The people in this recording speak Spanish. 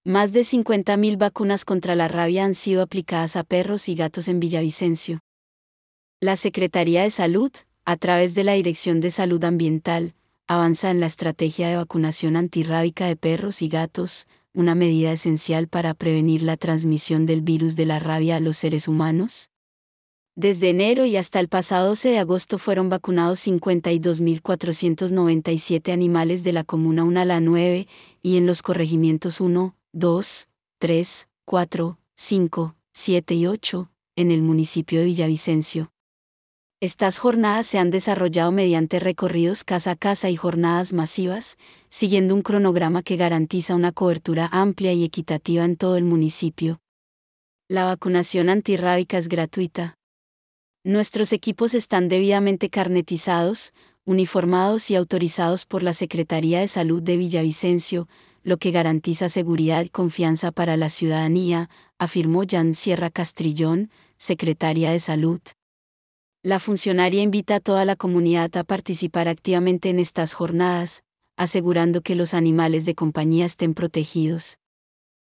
Más de 50.000 vacunas contra la rabia han sido aplicadas a perros y gatos en Villavicencio. La Secretaría de Salud, a través de la Dirección de Salud Ambiental, avanza en la estrategia de vacunación antirrábica de perros y gatos, una medida esencial para prevenir la transmisión del virus de la rabia a los seres humanos. Desde enero y hasta el pasado 12 de agosto fueron vacunados 52.497 animales de la comuna 1 a la 9 y en los corregimientos 1, 2, 3, 4, 5, 7 y 8, en el municipio de Villavicencio. Estas jornadas se han desarrollado mediante recorridos casa a casa y jornadas masivas, siguiendo un cronograma que garantiza una cobertura amplia y equitativa en todo el municipio. La vacunación antirrábica es gratuita. Nuestros equipos están debidamente carnetizados, uniformados y autorizados por la Secretaría de Salud de Villavicencio, lo que garantiza seguridad y confianza para la ciudadanía, afirmó Jan Sierra Castrillón, secretaria de Salud. La funcionaria invita a toda la comunidad a participar activamente en estas jornadas, asegurando que los animales de compañía estén protegidos.